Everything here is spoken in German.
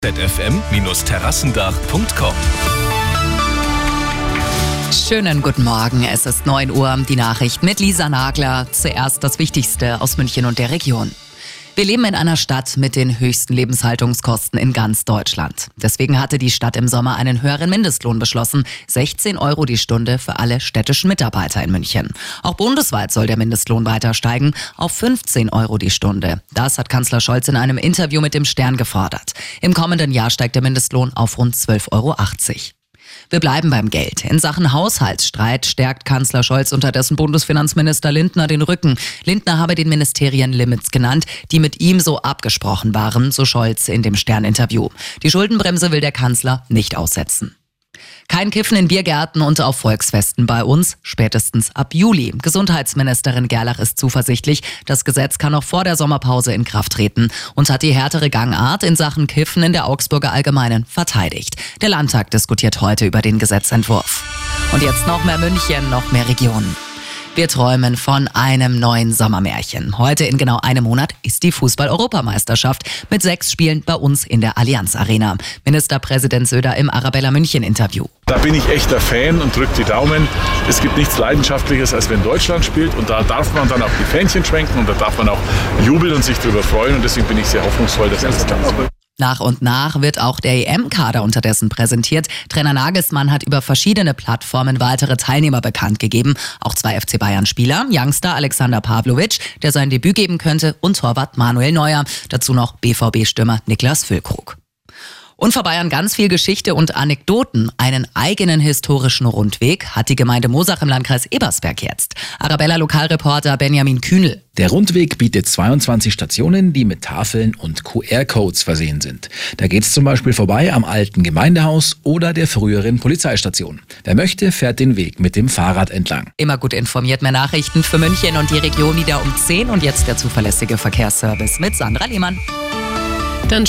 zfm-terrassendach.com. Schönen guten Morgen, es ist 9 Uhr, die Nachricht mit Lisa Nagler. Zuerst das Wichtigste aus München und der Region. Wir leben in einer Stadt mit den höchsten Lebenshaltungskosten in ganz Deutschland. Deswegen hatte die Stadt im Sommer einen höheren Mindestlohn beschlossen. 16 € die Stunde für alle städtischen Mitarbeiter in München. Auch bundesweit soll der Mindestlohn weiter steigen auf 15 € die Stunde. Das hat Kanzler Scholz in einem Interview mit dem Stern gefordert. Im kommenden Jahr steigt der Mindestlohn auf rund 12,80 €. Wir bleiben beim Geld. In Sachen Haushaltsstreit stärkt Kanzler Scholz unterdessen Bundesfinanzminister Lindner den Rücken. Lindner habe den Ministerien Limits genannt, die mit ihm so abgesprochen waren, so Scholz in dem Stern-Interview. Die Schuldenbremse will der Kanzler nicht aussetzen. Kein Kiffen in Biergärten und auf Volksfesten bei uns, spätestens ab Juli. Gesundheitsministerin Gerlach ist zuversichtlich, das Gesetz kann noch vor der Sommerpause in Kraft treten und hat die härtere Gangart in Sachen Kiffen in der Augsburger Allgemeinen verteidigt. Der Landtag diskutiert heute über den Gesetzentwurf. Und jetzt noch mehr München, noch mehr Regionen. Wir träumen von einem neuen Sommermärchen. Heute in genau einem Monat ist die Fußball-Europameisterschaft mit 6 Spielen bei uns in der Allianz Arena. Ministerpräsident Söder im Arabella München Interview. Da bin ich echter Fan und drücke die Daumen. Es gibt nichts Leidenschaftliches, als wenn Deutschland spielt. Und da darf man dann auch die Fähnchen schwenken und da darf man auch jubeln und sich darüber freuen. Und deswegen bin ich sehr hoffnungsvoll, dass das klappt. Nach und nach wird auch der EM-Kader unterdessen präsentiert. Trainer Nagelsmann hat über verschiedene Plattformen weitere Teilnehmer bekannt gegeben. Auch 2 FC Bayern-Spieler, Youngster Alexander Pavlovic, der sein Debüt geben könnte, und Torwart Manuel Neuer. Dazu noch BVB-Stürmer Niklas Füllkrug. Und vor Bayern ganz viel Geschichte und Anekdoten. Einen eigenen historischen Rundweg hat die Gemeinde Moosach im Landkreis Ebersberg jetzt. Arabella-Lokalreporter Benjamin Kühnel. Der Rundweg bietet 22 Stationen, die mit Tafeln und QR-Codes versehen sind. Da geht's zum Beispiel vorbei am alten Gemeindehaus oder der früheren Polizeistation. Wer möchte, fährt den Weg mit dem Fahrrad entlang. Immer gut informiert, mehr Nachrichten für München und die Region wieder um 10. Und jetzt der zuverlässige Verkehrsservice mit Sandra Lehmann.